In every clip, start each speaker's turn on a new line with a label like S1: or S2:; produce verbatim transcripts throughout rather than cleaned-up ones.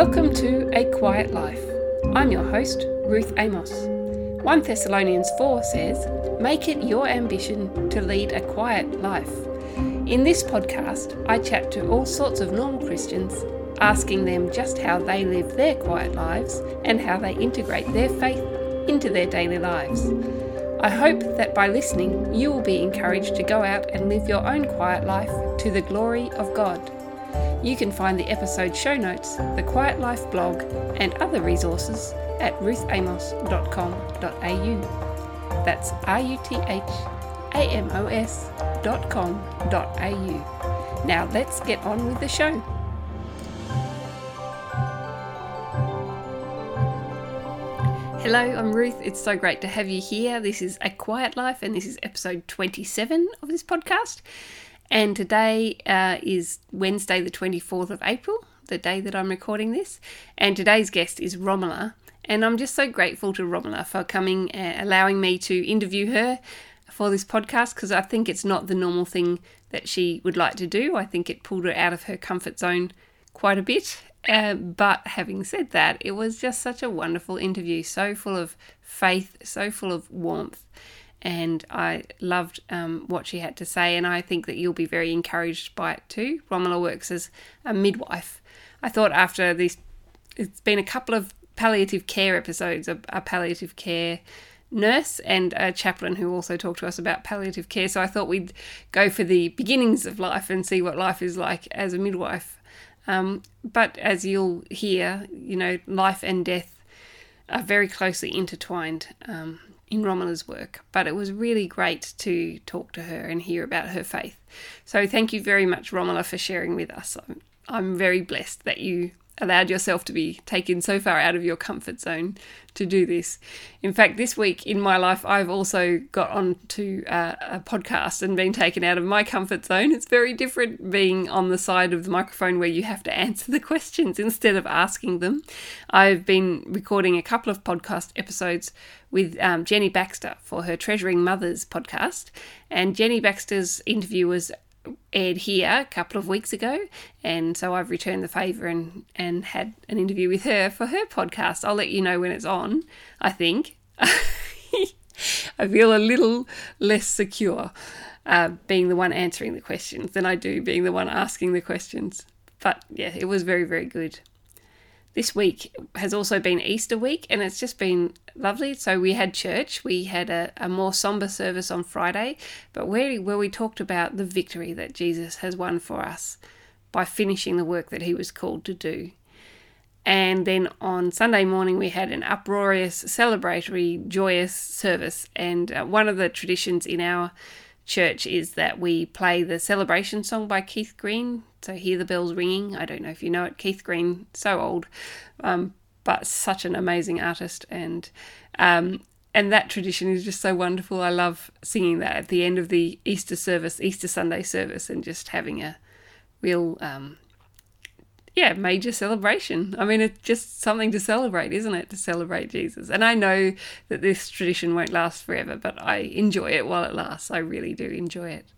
S1: Welcome to A Quiet Life. I'm your host, Ruth Amos. First Thessalonians four says, "Make it your ambition to lead a quiet life." In this podcast, I chat to all sorts of normal Christians, asking them just how they live their quiet lives and how they integrate their faith into their daily lives. I hope that by listening, you will be encouraged to go out and live your own quiet life to the glory of God. You can find the episode show notes, the Quiet Life blog, and other resources at ruth amos dot com dot a u. That's R U T H A M O S dot com dot a u. Now let's get on with the show. Hello, I'm Ruth. It's so great to have you here. This is A Quiet Life, and this is episode twenty-seven of this podcast. And today uh, is Wednesday, the twenty-fourth of April, the day that I'm recording this. And today's guest is Romola. And I'm just so grateful to Romola for coming and allowing me to interview her for this podcast, because I think it's not the normal thing that she would like to do. I think it pulled her out of her comfort zone quite a bit. Uh, but having said that, it was just such a wonderful interview, so full of faith, so full of warmth. And I loved um, what she had to say, and I think that you'll be very encouraged by it too. Romola works as a midwife. I thought after this, it's been a couple of palliative care episodes, a, a palliative care nurse and a chaplain who also talked to us about palliative care. So I thought we'd go for the beginnings of life and see what life is like as a midwife. Um, but as you'll hear, you know, life and death are very closely intertwined um, in Romola's work. But it was really great to talk to her and hear about her faith. So thank you very much, Romola, for sharing with us. I'm, I'm very blessed that you allowed yourself to be taken so far out of your comfort zone to do this. In fact, this week in my life, I've also got on to uh, a podcast and been taken out of my comfort zone. It's very different being on the side of the microphone where you have to answer the questions instead of asking them. I've been recording a couple of podcast episodes with um, Jenny Baxter for her Treasuring Mothers podcast, and Jenny Baxter's interview was aired here a couple of weeks ago, and so I've returned the favour and, and had an interview with her for her podcast. I'll let you know when it's on, I think. I feel a little less secure uh, being the one answering the questions than I do being the one asking the questions. But yeah, it was very, very good. This week has also been Easter week, and it's just been lovely. So we had church. We had a, a more somber service on Friday, but where, where we talked about the victory that Jesus has won for us by finishing the work that he was called to do. And then on Sunday morning, we had an uproarious, celebratory, joyous service. And uh, one of the traditions in our church is that we play the celebration song by Keith Green. So Hear the Bells Ringing. I don't know if you know it. Keith Green, so old, um, but such an amazing artist. And um, and that tradition is just so wonderful. I love singing that at the end of the Easter service, Easter Sunday service, and just having a real, um, yeah, major celebration. I mean, it's just something to celebrate, isn't it? To celebrate Jesus. And I know that this tradition won't last forever, but I enjoy it while it lasts. I really do enjoy it.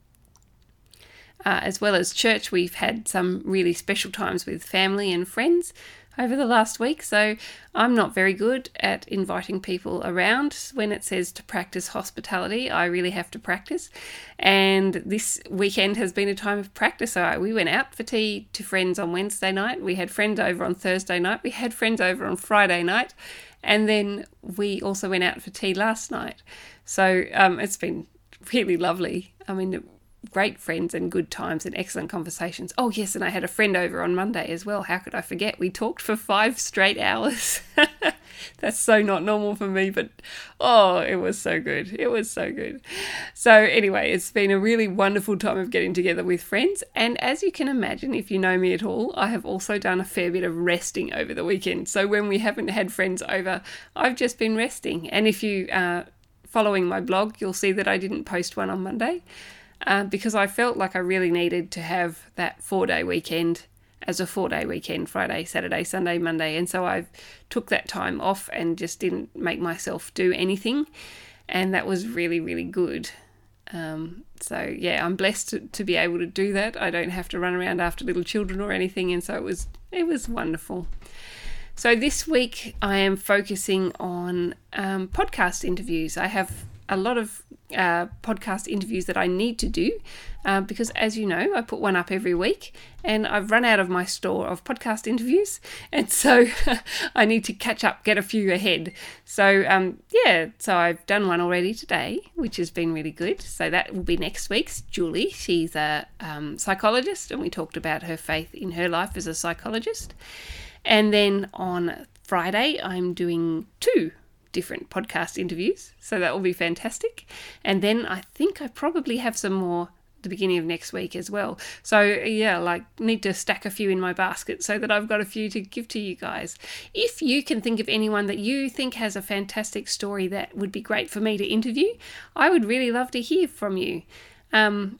S1: Uh, as well as church, we've had some really special times with family and friends over the last week. So I'm not very good at inviting people around. When it says to practice hospitality, I really have to practice. And this weekend has been a time of practice. So we went out for tea to friends on Wednesday night. We had friends over on Thursday night. We had friends over on Friday night. And then we also went out for tea last night. So um, it's been really lovely. I mean, great friends and good times and excellent conversations. Oh yes, and I had a friend over on Monday as well. How could I forget? We talked for five straight hours. That's so not normal for me, but oh, it was so good. It was so good. So anyway, it's been a really wonderful time of getting together with friends. And as you can imagine, if you know me at all, I have also done a fair bit of resting over the weekend. So when we haven't had friends over, I've just been resting. And if you are following my blog, you'll see that I didn't post one on Monday. Uh, because I felt like I really needed to have that four-day weekend as a four-day weekend, Friday, Saturday, Sunday, Monday. And so I took that time off and just didn't make myself do anything. And that was really, really good. Um, so yeah, I'm blessed to, to be able to do that. I don't have to run around after little children or anything, and so it was it was wonderful. So this week I am focusing on um, podcast interviews. I have a lot of uh, podcast interviews that I need to do uh, because, as you know, I put one up every week, and I've run out of my store of podcast interviews, and so I need to catch up, get a few ahead. So um, yeah, so I've done one already today, which has been really good. So that will be next week's. Julie, she's a um, psychologist, and we talked about her faith in her life as a psychologist. And then on Friday, I'm doing two different podcast interviews, so that will be fantastic. And then I think I probably have some more at the beginning of next week as well. So yeah, like need to stack a few in my basket so that I've got a few to give to you guys. If you can think of anyone that you think has a fantastic story that would be great for me to interview, I would really love to hear from you. Um,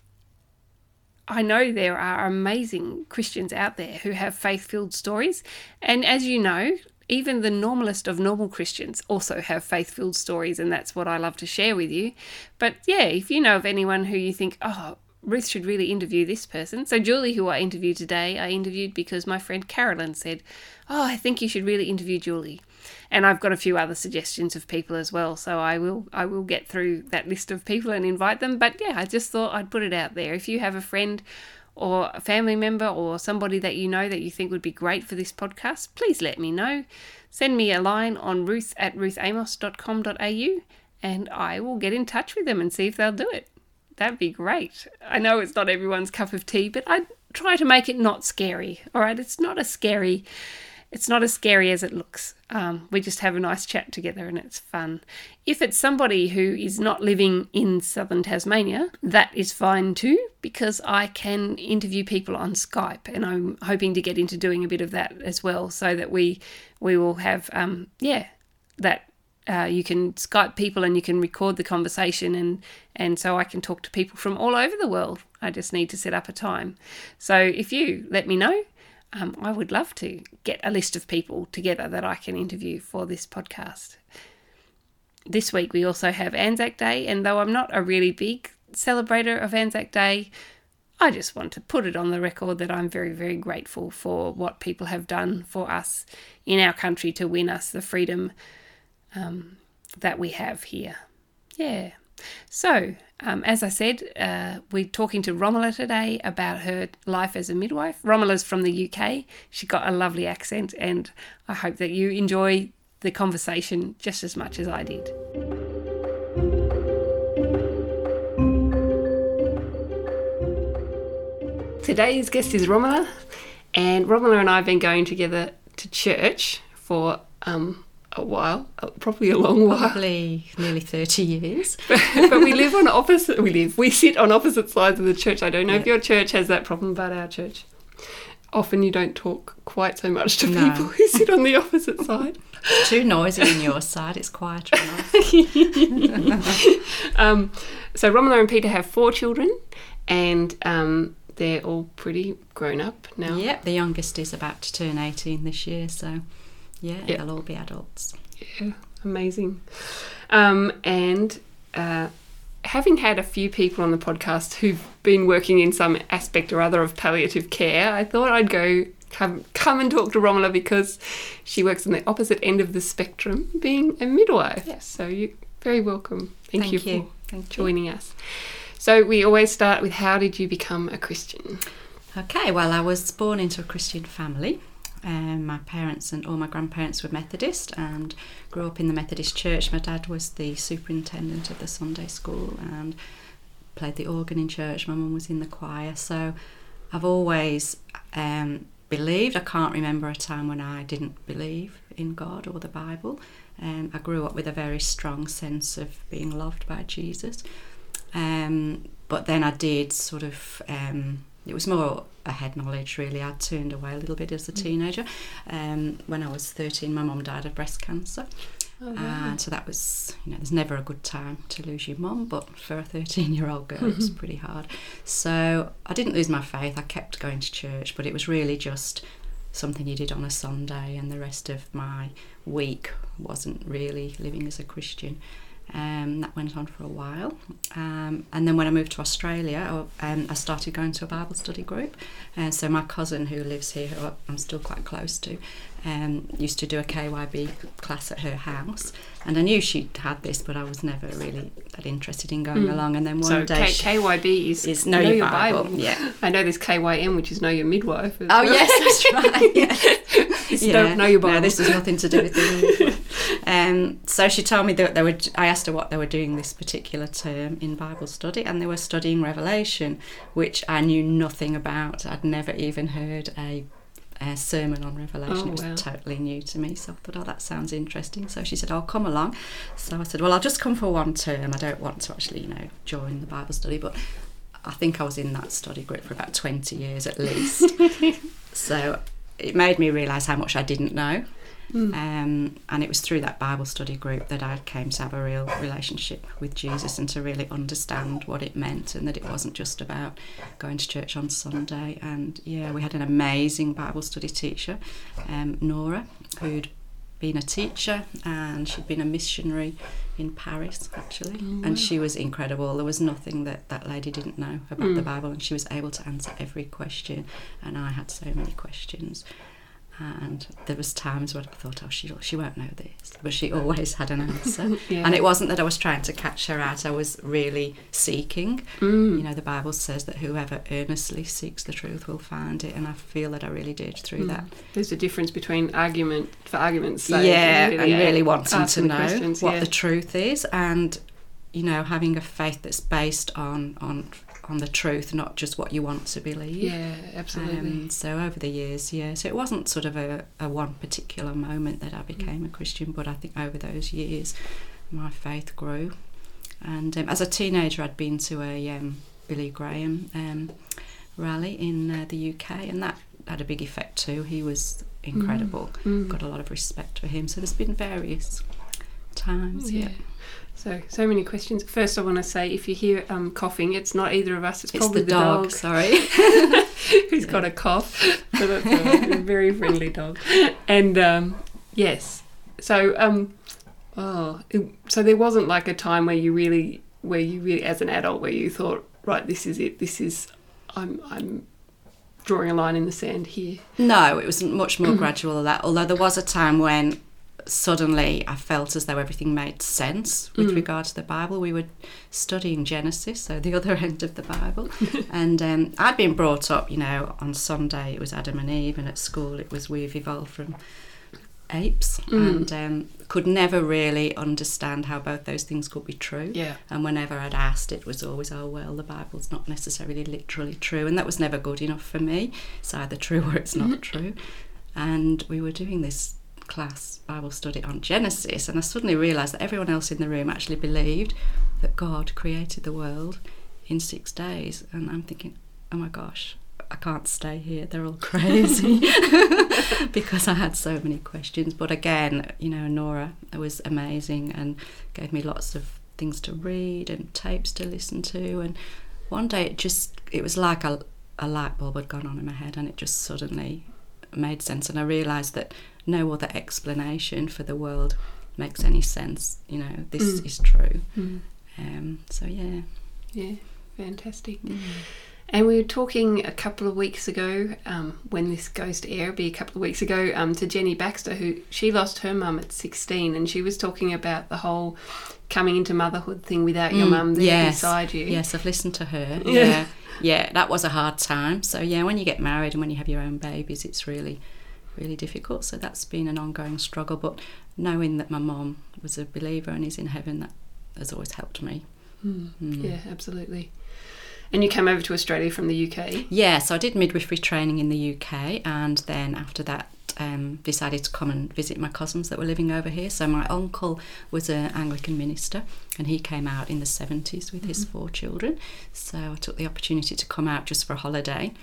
S1: I know there are amazing Christians out there who have faith-filled stories, and as you know, even the normalest of normal Christians also have faith-filled stories, and that's what I love to share with you. But yeah, if you know of anyone who you think, oh, Ruth should really interview this person. So Julie, who I interviewed today, I interviewed because my friend Carolyn said, oh, I think you should really interview Julie. And I've got a few other suggestions of people as well, so I will I will get through that list of people and invite them. But yeah, I just thought I'd put it out there. If you have a friend or a family member or somebody that you know that you think would be great for this podcast, please let me know. Send me a line on ruth at ruth amos dot com dot a u and I will get in touch with them and see if they'll do it. That'd be great. I know it's not everyone's cup of tea, but I try to make it not scary. All right, it's not a scary... It's not as scary as it looks. Um, we just have a nice chat together and it's fun. If it's somebody who is not living in southern Tasmania, that is fine too, because I can interview people on Skype, and I'm hoping to get into doing a bit of that as well, so that we we will have, um, yeah, that uh, you can Skype people and you can record the conversation, and, and so I can talk to people from all over the world. I just need to set up a time. So if you let me know, Um, I would love to get a list of people together that I can interview for this podcast. This week we also have Anzac Day, and though I'm not a really big celebrator of Anzac Day, I just want to put it on the record that I'm very, very grateful for what people have done for us in our country to win us the freedom um, that we have here. Yeah. So, um, as I said, uh, we're talking to Romola today about her life as a midwife. Romola's from the U K. She got a lovely accent, and I hope that you enjoy the conversation just as much as I did. Today's guest is Romola, and Romola and I have been going together to church for um, a while, probably a long while.
S2: Probably nearly thirty years.
S1: but, but we live on opposite, we live, we sit on opposite sides of the church. I don't know yeah. if your church has that problem, but our church, often you don't talk quite so much to
S2: no.
S1: people who sit on the opposite side.
S2: It's too noisy on your side, it's quieter enough.
S1: um, so Romola and Peter have four children, and um, they're all pretty grown up now.
S2: Yep, the youngest is about to turn eighteen this year, so... Yeah, yep. They'll all be adults.
S1: Yeah, amazing. Um, and uh, having had a few people on the podcast who've been working in some aspect or other of palliative care, I thought I'd go come, come and talk to Romola, because she works on the opposite end of the spectrum, being a midwife.
S2: Yes.
S1: So you're very welcome. Thank,
S2: Thank
S1: you,
S2: you
S1: for
S2: Thank
S1: joining
S2: you.
S1: us. So we always start with, how did you become a Christian?
S2: Okay, well, I was born into a Christian family. Um, my parents and all my grandparents were Methodist and grew up in the Methodist church. My dad was the superintendent of the Sunday school and played the organ in church. My mum was in the choir. So I've always um, believed. I can't remember a time when I didn't believe in God or the Bible. Um, I grew up with a very strong sense of being loved by Jesus. Um, but then I did sort of... Um, It was more a head knowledge, really. I'd turned away a little bit as a teenager. Um, when I was thirteen, my mum died of breast cancer. Oh, wow. And so that was, you know, there's never a good time to lose your mum, but for a thirteen-year-old girl, it was pretty hard. So I didn't lose my faith. I kept going to church, but it was really just something you did on a Sunday, and the rest of my week wasn't really living as a Christian. Um, that went on for a while. Um, and then when I moved to Australia, I, um, I started going to a Bible study group. And uh, so my cousin who lives here, who I'm still quite close to, um, used to do a K Y B class at her house. And I knew she had this, but I was never really that interested in going mm. along. And then one
S1: so
S2: day...
S1: So K- KYB is,
S2: is Know, know Your, Your Bible. Bible.
S1: Yeah. I know there's K Y M, which is Know Your Midwife.
S2: Oh, well. Yes, that's right. Yeah.
S1: yeah. Don't know your Bible.
S2: No, this has nothing to do with the um, so she told me that they were. I asked her what they were doing this particular term in Bible study, and they were studying Revelation, which I knew nothing about. I'd never even heard a, a sermon on Revelation. Oh, it was wow. totally new to me. So I thought, oh, that sounds interesting. So she said, "I'll come along." So I said, "Well, I'll just come for one term. I don't want to actually, you know, join the Bible study, but." I think I was in that study group for about twenty years at least. So it made me realise how much I didn't know. Mm. Um, and it was through that Bible study group that I came to have a real relationship with Jesus and to really understand what it meant, and that it wasn't just about going to church on Sunday. And yeah, we had an amazing Bible study teacher, um, Nora, who'd been a teacher, and she'd been a missionary in Paris actually. Oh, wow. And she was incredible. There was nothing that that lady didn't know about mm. the Bible, and she was able to answer every question, and I had so many questions. And there was times when I thought, oh, she she won't know this, but she always had an answer. Yeah. And it wasn't that I was trying to catch her out. I was really seeking. Mm. You know, the Bible says that whoever earnestly seeks the truth will find it, and I feel that I really did through mm. that.
S1: There's a difference between argument for argument's sake,
S2: yeah,
S1: and really,
S2: and really wanting to know what
S1: yeah.
S2: the truth is, and you know, having a faith that's based on on. on the truth, not just what you want to believe.
S1: Yeah, absolutely.
S2: Um, so over the years, yeah, so it wasn't sort of a, a one particular moment that I became a Christian, but I think over those years my faith grew. And um, as a teenager I'd been to a um, Billy Graham um, rally in uh, the U K, and that had a big effect too. He was incredible. Mm. Got a lot of respect for him. So there's been various times, yeah. yeah.
S1: So, so many questions. First, I want to say, if you hear um, coughing, it's not either of us. It's,
S2: it's
S1: probably
S2: the,
S1: the
S2: dog,
S1: dog.
S2: Sorry.
S1: Who's got a cough. So that's a, a very friendly dog. And, um, yes. So, um, oh, it, so there wasn't like a time where you really, where you really, as an adult, where you thought, right, this is it. This is, I'm, I'm drawing a line in the sand here.
S2: No, it was much more gradual than that. Although there was a time when suddenly I felt as though everything made sense with mm. regard to the Bible. We were studying Genesis, so the other end of the Bible. And um, I'd been brought up, you know, on Sunday it was Adam and Eve, and at school it was we've evolved from apes, mm. and um, could never really understand how both those things could be true.
S1: Yeah.
S2: And whenever I'd asked, it was always, oh, well, the Bible's not necessarily literally true, and that was never good enough for me. It's either true or it's not true. And we were doing this class Bible study on Genesis, and I suddenly realised that everyone else in the room actually believed that God created the world in six days, and I'm thinking, oh my gosh, I can't stay here, they're all crazy. Because I had so many questions. But again, you know, Nora was amazing and gave me lots of things to read and tapes to listen to, and one day it just it was like a, a light bulb had gone on in my head, and it just suddenly made sense, and I realised that no other explanation for the world makes any sense. You know, this mm. is true. Mm. Um, so yeah.
S1: Yeah, fantastic.
S2: Mm.
S1: And we were talking a couple of weeks ago, um, when this goes to air, it'll be a couple of weeks ago, um, to Jenny Baxter, who she lost her mum at sixteen, and she was talking about the whole coming into motherhood thing without mm. your mum there yes. beside you.
S2: Yes, I've listened to her. Yeah. yeah, yeah, that was a hard time. So yeah, when you get married and when you have your own babies, it's really really difficult. So that's been an ongoing struggle, but knowing that my mum was a believer and is in heaven, that has always helped me.
S1: Mm. Mm. Yeah, absolutely. And you came over to Australia from the U K?
S2: Yeah, so I did midwifery training in the U K, and then after that um, decided to come and visit my cousins that were living over here. So my uncle was an Anglican minister, and he came out in the seventies with mm-hmm. his four children. So I took the opportunity to come out just for a holiday,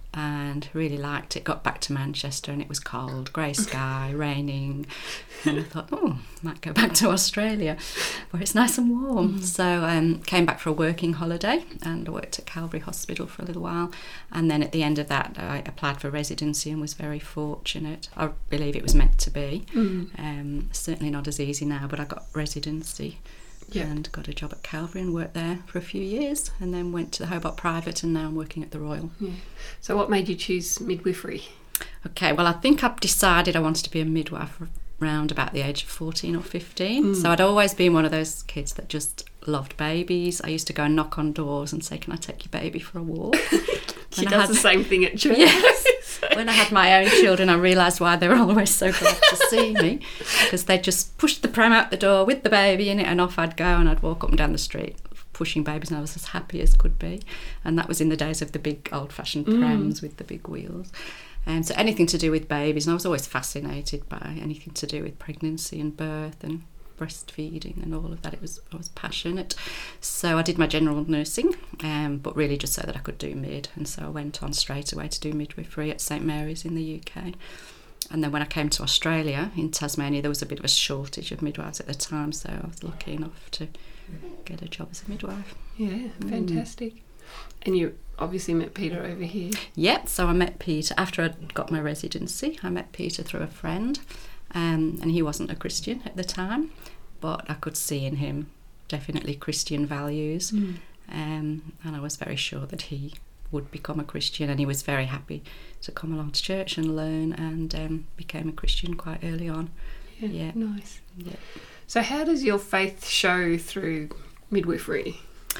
S2: and really liked it. Got back to Manchester and it was cold, grey sky, raining, and I thought, oh, might go back to Australia where it's nice and warm. Mm. So um, came back for a working holiday, and I worked at Calvary Hospital for a little while, and then at the end of that I applied for residency and was very fortunate. I believe it was meant to be. Mm. Um, certainly not as easy now, but I got residency
S1: Yep.
S2: and got a job at Calvary and worked there for a few years, and then went to the Hobart Private, and now I'm working at the Royal.
S1: Yeah. So what made you choose midwifery?
S2: Okay, well, I think I've decided I wanted to be a midwife around about the age of fourteen or fifteen.
S1: Mm.
S2: So I'd always been one of those kids that just loved babies. I used to go and knock on doors and say, can I take your baby for a walk?
S1: She
S2: When I
S1: does
S2: had-
S1: the same thing at church.
S2: Yes. When I had my own children, I realised why they were always so glad to see me, because they just pushed the pram out the door with the baby in it, and off I'd go, and I'd walk up and down the street pushing babies, and I was as happy as could be. And that was in the days of the big old-fashioned prams mm. with the big wheels. And um, so anything to do with babies, and I was always fascinated by anything to do with pregnancy and birth and breastfeeding and all of that. It was I was passionate. So I did my general nursing, um, but really just so that I could do mid. And so I went on straight away to do midwifery at St Mary's in the U K. And then when I came to Australia, in Tasmania, there was a bit of a shortage of midwives at the time, so I was lucky enough to get a job as a midwife.
S1: Yeah, fantastic. Mm. And you obviously met Peter over here.
S2: Yep, so I met Peter after I got my residency. I met Peter through a friend, um, and he wasn't a Christian at the time, but I could see in him definitely Christian values, mm. um, and I was very sure that he would become a Christian, and he was very happy to come along to church and learn, and um, became a Christian quite early on.
S1: Yeah,
S2: yeah.
S1: Nice.
S2: Yeah.
S1: So how does your faith show through midwifery?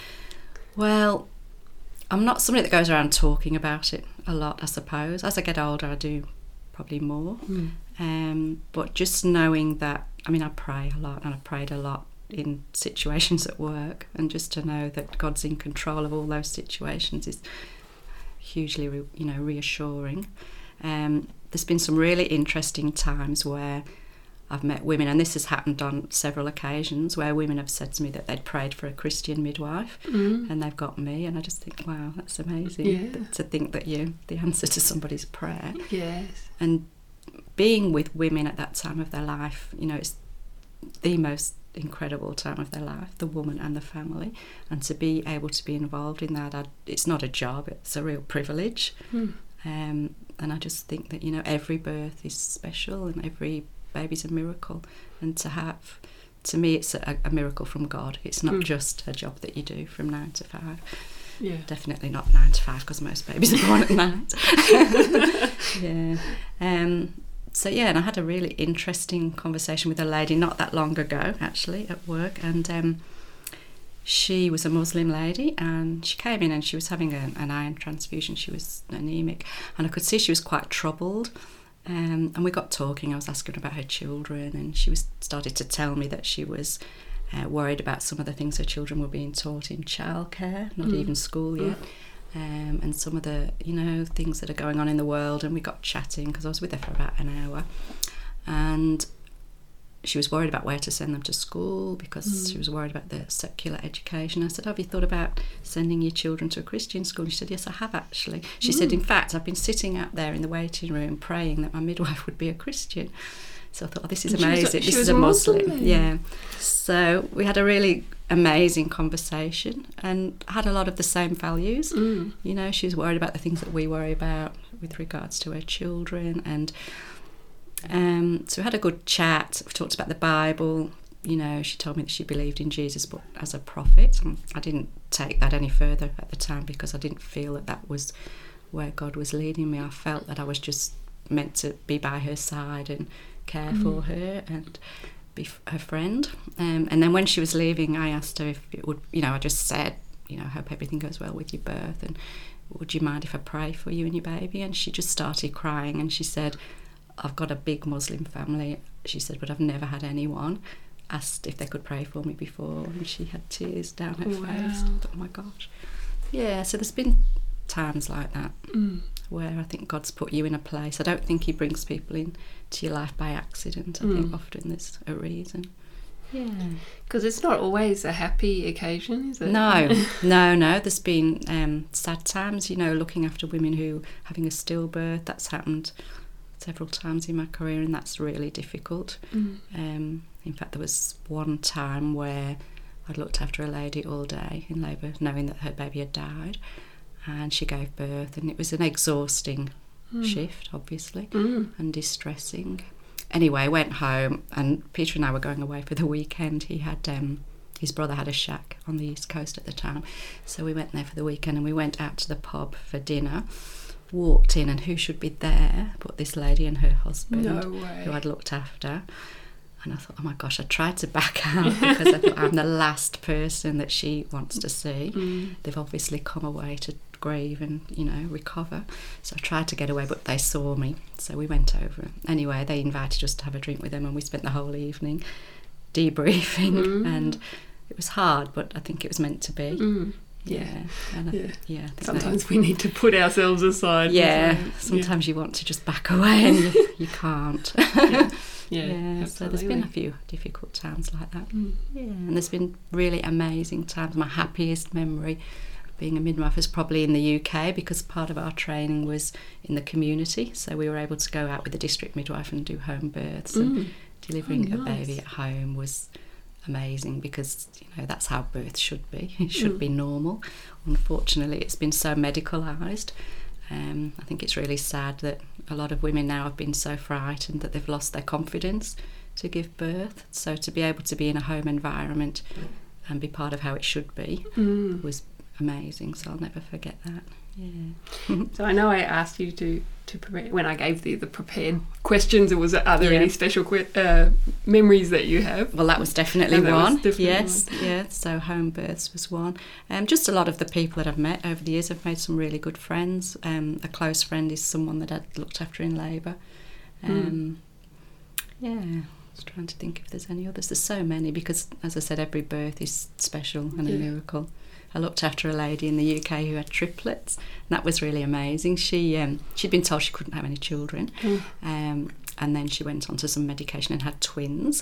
S2: Well, I'm not somebody that goes around talking about it a lot, I suppose. As I get older, I do probably more. Mm. Um, but just knowing that, I mean, I pray a lot, and I prayed a lot in situations at work, and just to know that God's in control of all those situations is hugely, re- you know, reassuring. Um, there's been some really interesting times where I've met women, and this has happened on several occasions, where women have said to me that they'd prayed for a Christian midwife, mm. and they've got me, and I just think, wow, that's amazing.
S1: Yeah.
S2: That, to think that you're the answer to somebody's prayer.
S1: Yes.
S2: And being with women at that time of their life, you know, it's the most incredible time of their life, the woman and the family, and to be able to be involved in that, I'd, it's not a job, it's a real privilege. Mm. Um, and I just think that, you know, every birth is special, and every baby's a miracle, and to have, to me, it's a, a miracle from God. It's not mm. just a job that you do from nine to five.
S1: Yeah,
S2: definitely not nine to five, because most babies are born at night. yeah. Um, so yeah, and I had a really interesting conversation with a lady not that long ago, actually, at work, and um, she was a Muslim lady, and she came in and she was having a, an iron transfusion. She was anemic, and I could see she was quite troubled. Um, and we got talking. I was asking about her children, and she was started to tell me that she was uh, worried about some of the things her children were being taught in childcare, not mm. even school yet, mm. um, and some of the, you know, things that are going on in the world. And we got chatting, because I was with her for about an hour, and she was worried about where to send them to school, because mm. she was worried about the secular education. I said, have you thought about sending your children to a Christian school? And she said, yes, I have actually. She mm. said, in fact, I've been sitting out there in the waiting room praying that my midwife would be a Christian. So I thought, oh, this is
S1: and
S2: amazing.
S1: She was, she
S2: this
S1: was
S2: is a
S1: Muslim.
S2: Muslim. Yeah. So we had a really amazing conversation, and had a lot of the same values. Mm. You know, she's worried about the things that we worry about with regards to her children, and Um, so we had a good chat. We talked about the Bible. You know, she told me that she believed in Jesus, but as a prophet. And I didn't take that any further at the time, because I didn't feel that that was where God was leading me. I felt that I was just meant to be by her side and care mm. for her and be f- her friend. Um, and then when she was leaving, I asked her if it would, you know, I just said, you know, I hope everything goes well with your birth, and would you mind if I pray for you and your baby? And she just started crying, and she said, I've got a big Muslim family, she said, but I've never had anyone asked if they could pray for me before, and she had tears down her
S1: wow.
S2: face. I thought, oh my gosh. Yeah, so there's been times like that mm. where I think God's put you in a place. I don't think he brings people into your life by accident. I mm. think often there's a reason. Yeah.
S1: Because it's not always a happy occasion, is it?
S2: No, no, no. There's been um, sad times, you know, looking after women who are having a stillbirth. That's happened several times in my career, and that's really difficult. Mm. Um, in fact, there was one time where I'd looked after a lady all day in labour, knowing that her baby had died, and she gave birth, and it was an exhausting mm. shift, obviously, mm. and distressing. Anyway, I went home, and Peter and I were going away for the weekend. He had um, his brother had a shack on the East Coast at the time. So we went there for the weekend, and we went out to the pub for dinner. Walked in, and who should be there but this lady and her husband,
S1: No way.
S2: who I'd looked after. And I thought, oh my gosh, I tried to back out because I thought I'm the last person that she wants to see.
S1: Mm.
S2: They've obviously come away to grieve and, you know, recover. So I tried to get away, but they saw me. So we went over. Anyway, they invited us to have a drink with them, and we spent the whole evening debriefing.
S1: Mm.
S2: And it was hard, but I think it was meant to be.
S1: Mm.
S2: Yeah.
S1: Yeah.
S2: And I,
S1: Yeah.
S2: yeah I think
S1: Sometimes
S2: they,
S1: we need to put ourselves aside.
S2: yeah,
S1: So,
S2: sometimes you want to just back away and you, you can't.
S1: Yeah. Yeah,
S2: Yeah, so there's been a few difficult times like that.
S1: Mm.
S2: Yeah, and there's been really amazing times. My happiest memory of being a midwife is probably in the U K, because part of our training was in the community. So we were able to go out with the district midwife and do home births,
S1: Mm.
S2: and delivering
S1: Oh,
S2: a
S1: nice.
S2: baby at home was amazing, because, you know, that's how birth should be. It should
S1: Mm.
S2: be normal. Unfortunately, it's been so medicalised. Um, I think it's really sad that a lot of women now have been so frightened that they've lost their confidence to give birth. So to be able to be in a home environment and be part of how it should be
S1: Mm.
S2: was amazing. So I'll never forget that. Yeah.
S1: So I know I asked you to, to prepare, when I gave the, the prepared questions, it was, are there
S2: Yeah.
S1: any special que- uh, memories that you have?
S2: Well, that was definitely
S1: Oh, that was
S2: one.
S1: definitely
S2: yes, yeah. So home births was one. Um, just a lot of the people that I've met over the years, I've made some really good friends. Um, a close friend is someone that I'd looked after in labour. Um, mm. Yeah, I was trying to think if there's any others. There's so many, because, as I said, every birth is special and
S1: Yeah.
S2: a miracle. I looked after a lady in the U K who had triplets, and that was really amazing. She um, she'd been told she couldn't have any children,
S1: Mm.
S2: um, and then she went on to some medication and had twins.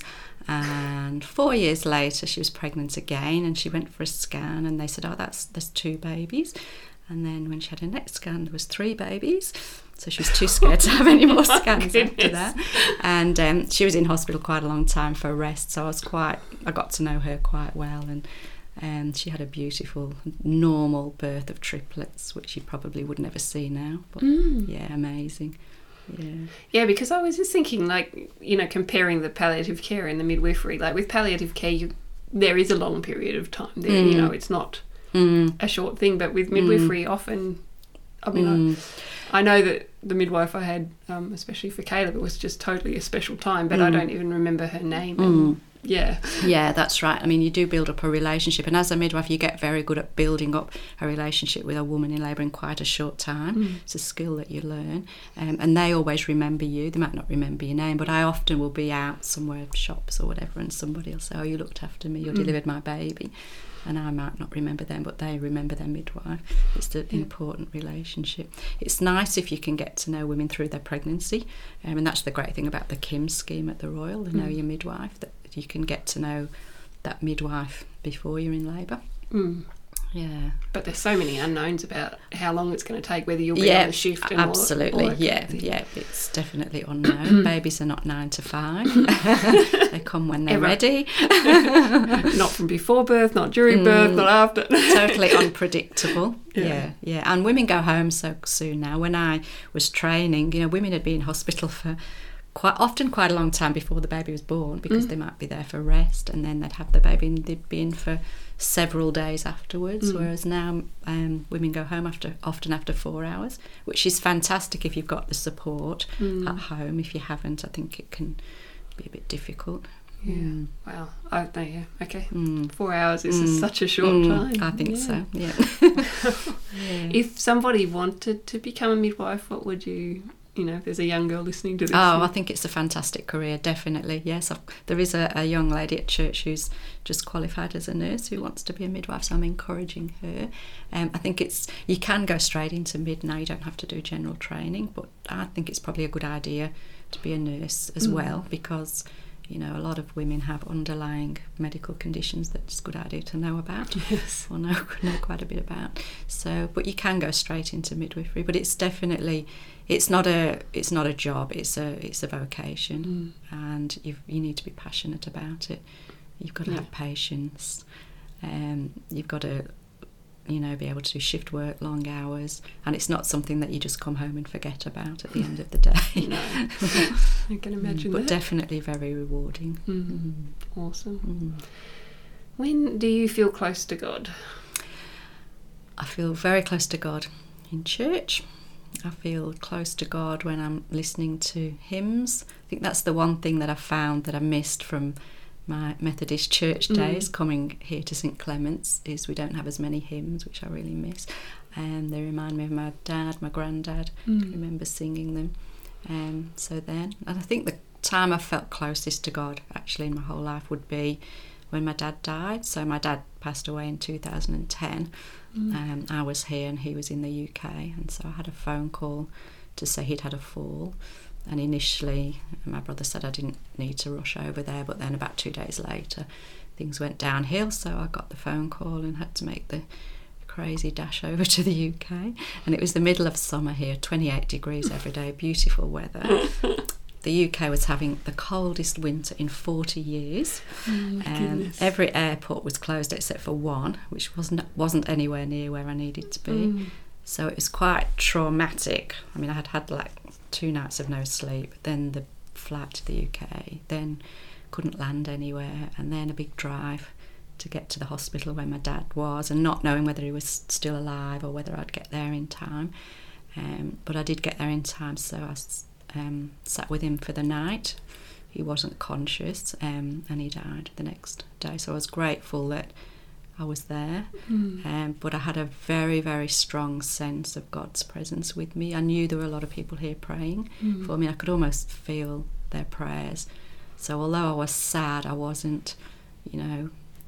S2: And four years later, she was pregnant again, and she went for a scan, and they said, "Oh, that's there's two babies." And then when she had her next scan, there was three babies. So she was too scared to have any more scans after that. And um, she was in hospital quite a long time for rest. So I was quite, I got to know her quite well, and. And she had a beautiful, normal birth of triplets, which you probably would never see now. But
S1: Mm.
S2: yeah, amazing. Yeah.
S1: Yeah, because I was just thinking, like, you know, comparing the palliative care and the midwifery. Like with palliative care, you, there is a long period of time there.
S2: Mm.
S1: You know, it's not
S2: Mm.
S1: a short thing. But with midwifery, often, I mean,
S2: Mm.
S1: I, I know that the midwife I had, um, especially for Caleb, it was just totally a special time. But I
S2: Mm.
S1: don't even remember her name.
S2: Mm.
S1: And, yeah.
S2: Yeah, that's right. I mean, you do build up a relationship, and as a midwife, you get very good at building up a relationship with a woman in labour in quite a short time.
S1: Mm.
S2: It's a skill that you learn, um, and they always remember you. They might not remember your name, but I often will be out somewhere, shops or whatever, and somebody will say, "Oh, you looked after me, you
S1: Mm.
S2: delivered my baby," and I might not remember them, but they remember their midwife. It's an
S1: Yeah.
S2: important relationship. It's nice if you can get to know women through their pregnancy, um, and that's the great thing about the K I M S scheme at the Royal, the Know
S1: Mm.
S2: Your Midwife, that you can get to know that midwife before you're in labour.
S1: Mm.
S2: Yeah.
S1: But there's so many unknowns about how long it's going to take, whether you'll be
S2: Yeah,
S1: on a shift. And
S2: absolutely.
S1: all, all that
S2: yeah,
S1: kind of thing.
S2: yeah. It's definitely unknown. Babies are not nine to five. They come when they're
S1: Ever.
S2: ready.
S1: Not from before birth, not during
S2: Mm.
S1: birth, not after.
S2: Totally unpredictable.
S1: Yeah.
S2: Yeah. yeah, And women go home so soon now. When I was training, you know, women had been in hospital for quite often quite a long time before the baby was born, because
S1: Mm.
S2: they might be there for rest, and then they'd have the baby and they'd be in for several days afterwards.
S1: Mm.
S2: Whereas now um, women go home after often after four hours, which is fantastic if you've got the support
S1: Mm.
S2: at home. If you haven't, I think it can be a bit difficult.
S1: Yeah.
S2: Mm.
S1: Wow. Oh, no, yeah. Okay.
S2: Mm.
S1: Four hours is
S2: Mm.
S1: such a short
S2: Mm,
S1: time.
S2: I think
S1: Yeah.
S2: so. Yeah. Yeah.
S1: If somebody wanted to become a midwife, what would you, you know, if there's a young girl listening to this?
S2: Oh, I
S1: and-
S2: think it's a fantastic career, definitely. Yes, I've, there is a, a young lady at church who's just qualified as a nurse who wants to be a midwife, so I'm encouraging her. Um, I think it's you can go straight into mid now. You don't have to do general training, but I think it's probably a good idea to be a nurse as
S1: Mm.
S2: well, because you know a lot of women have underlying medical conditions that it's a good idea to know about.
S1: Yes.
S2: Or know, know quite a bit about. So, but you can go straight into midwifery, but it's definitely it's not a it's not a job. It's a it's a vocation,
S1: Mm.
S2: and you you need to be passionate about it. You've got to
S1: Yeah.
S2: have patience. Um, you've got to you know be able to shift work, long hours, and it's not something that you just come home and forget about at the end of the day.
S1: No. I can imagine
S2: but
S1: that.
S2: definitely very rewarding.
S1: Mm.
S2: Mm.
S1: Awesome.
S2: Mm.
S1: When do you feel close to God?
S2: I feel very close to God in church. I feel close to God when I'm listening to hymns. I think that's the one thing that I found that I missed from my Methodist church days, mm. coming here to St Clement's, is we don't have as many hymns, which I really miss. And um, they remind me of my dad, my granddad. Mm. I remember singing them. Um, so then, and I think the time I felt closest to God actually in my whole life would be when my dad died. So my dad passed away in two thousand ten. Mm. Um, I was here and he was in the U K, and so I had a phone call to say he'd had a fall. And initially my brother said I didn't need to rush over there, but then about two days later things went downhill, so I got the phone call and had to make the crazy dash over to the U K. And it was the middle of summer here, twenty-eight degrees every day, beautiful weather. The U K was having the coldest winter in forty years.
S1: Oh,
S2: um, every airport was closed except for one, which wasn't wasn't anywhere near where I needed to be. Mm. So it was quite traumatic. I mean, I had had like two nights of no sleep, then the flight to the U K, then couldn't land anywhere, and then a big drive to get to the hospital where my dad was, and not knowing whether he was still alive or whether I'd get there in time. Um, but I did get there in time, so I Um, sat with him for the night. He wasn't conscious, um, and he died the next day, so I was grateful that I was there. Mm. Um, but I had a very, very strong sense of God's presence with me. I knew there were a lot of people here praying mm. for me. I could almost feel their prayers. So although I was sad, I wasn't, you know,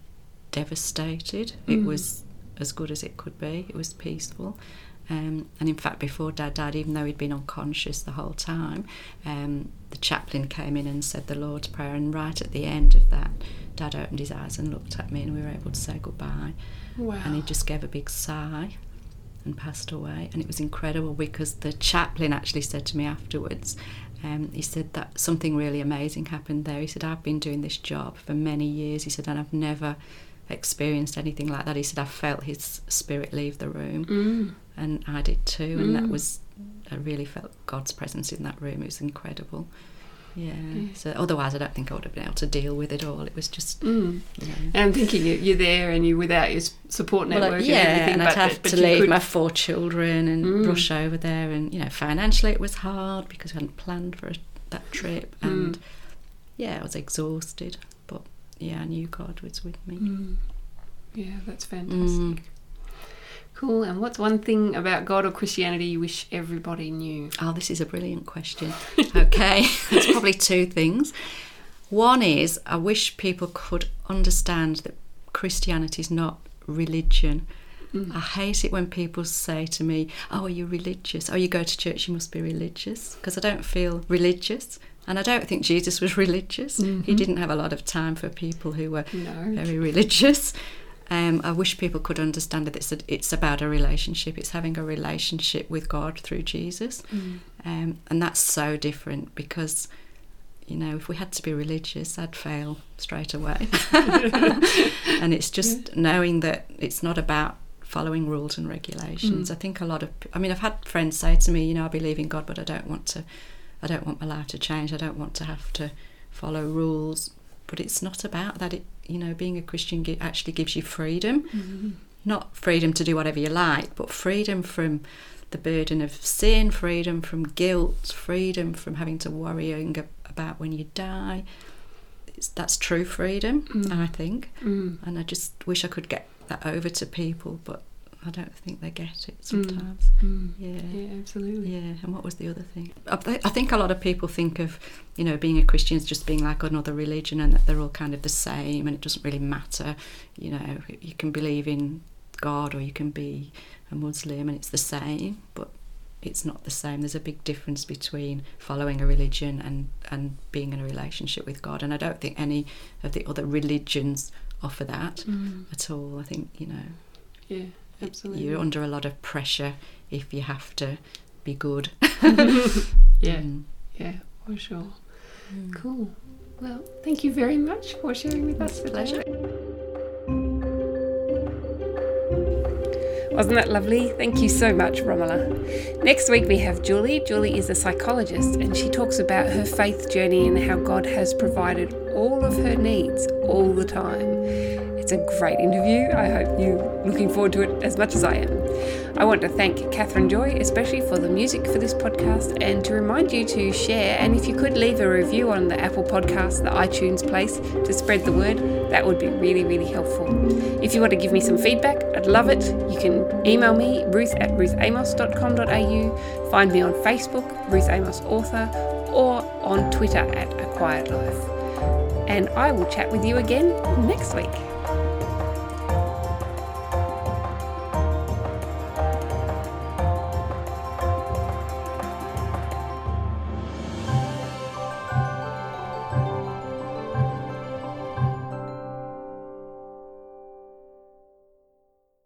S2: devastated. Mm. It was as good as it could be. It was peaceful. Um, and in fact, before Dad died, even though he'd been unconscious the whole time, um, the chaplain came in and said the Lord's Prayer, and right at the end of that, Dad opened his eyes and looked at me, and we were able to say goodbye.
S1: Wow.
S2: And he just gave a big sigh and passed away. And it was incredible because the chaplain actually said to me afterwards, um, he said that something really amazing happened there. He said, I've been doing this job for many years, he said, and I've never experienced anything like that. He said, I felt his spirit leave the room. Mm. And I did too, and mm. that was, I really felt God's presence in that room. It was incredible. Yeah. yeah. So otherwise, I don't think I would have been able to deal with it all. It was just.
S1: Mm. You know. And I'm thinking you're there and you're without your support network.
S2: Well, yeah,
S1: and everything,
S2: and
S1: but,
S2: I'd have
S1: but
S2: to leave
S1: could...
S2: my four children and mm. rush over there, and you know, financially it was hard because we hadn't planned for a, that trip, and mm. yeah, I was exhausted. But yeah, I knew God was with me.
S1: Mm. Yeah, that's fantastic. Mm. Cool. And what's one thing about God or Christianity you wish everybody knew?
S2: Oh, this is a brilliant question. Okay, there's probably two things. One is I wish people could understand that Christianity is not religion. Mm. I hate it when people say to me, oh, are you religious? Oh, you go to church, you must be religious. Because I don't feel religious. And I don't think Jesus was religious. Mm-hmm. He didn't have a lot of time for people who were no. very religious. Um, I wish people could understand that it's a, it's about a relationship. It's having a relationship with God through Jesus. Mm. Um, and that's so different because, you know, if we had to be religious, I'd fail straight away. And it's just yeah. knowing that it's not about following rules and regulations. Mm. I think a lot of, I mean, I've had friends say to me, you know, I believe in God, but I don't want to, I don't want my life to change. I don't want to have to follow rules. But it's not about that. It, you know, being a Christian actually gives you freedom. Mm-hmm. Not freedom to do whatever you like, but freedom from the burden of sin, freedom from guilt, freedom from having to worry about when you die. It's, that's true freedom, mm. I think. Mm. And I just wish I could get that over to people, but I don't think they get it sometimes.
S1: Mm.
S2: Yeah.
S1: Yeah, absolutely.
S2: Yeah, and what was the other thing? I, th- I think a lot of people think of, you know, being a Christian as just being like another religion and that they're all kind of the same and it doesn't really matter. You know, you can believe in God or you can be a Muslim and it's the same, but it's not the same. There's a big difference between following a religion and, and being in a relationship with God. And I don't think any of the other religions offer that mm. at all. I think, you know...
S1: Yeah. Absolutely.
S2: You're under a lot of pressure if you have to be good.
S1: yeah, mm. yeah, for sure. Mm. Cool. Well, thank you very much for sharing with us today.
S2: Pleasure.
S1: Wasn't that lovely? Thank you so much, Romola. Next week we have Julie. Julie is a psychologist and she talks about her faith journey and how God has provided all of her needs all the time. It's a great interview. I hope you're looking forward to it as much as I am. I want to thank Catherine Joy, especially for the music for this podcast, and to remind you to share, and if you could leave a review on the Apple Podcast, the iTunes place, to spread the word, that would be really, really helpful. If you want to give me some feedback, I'd love it. You can email me, ruth at ruth amos dot com dot a u, find me on Facebook, Ruth Amos Author, or on Twitter at A Quiet Life. And I will chat with you again next week.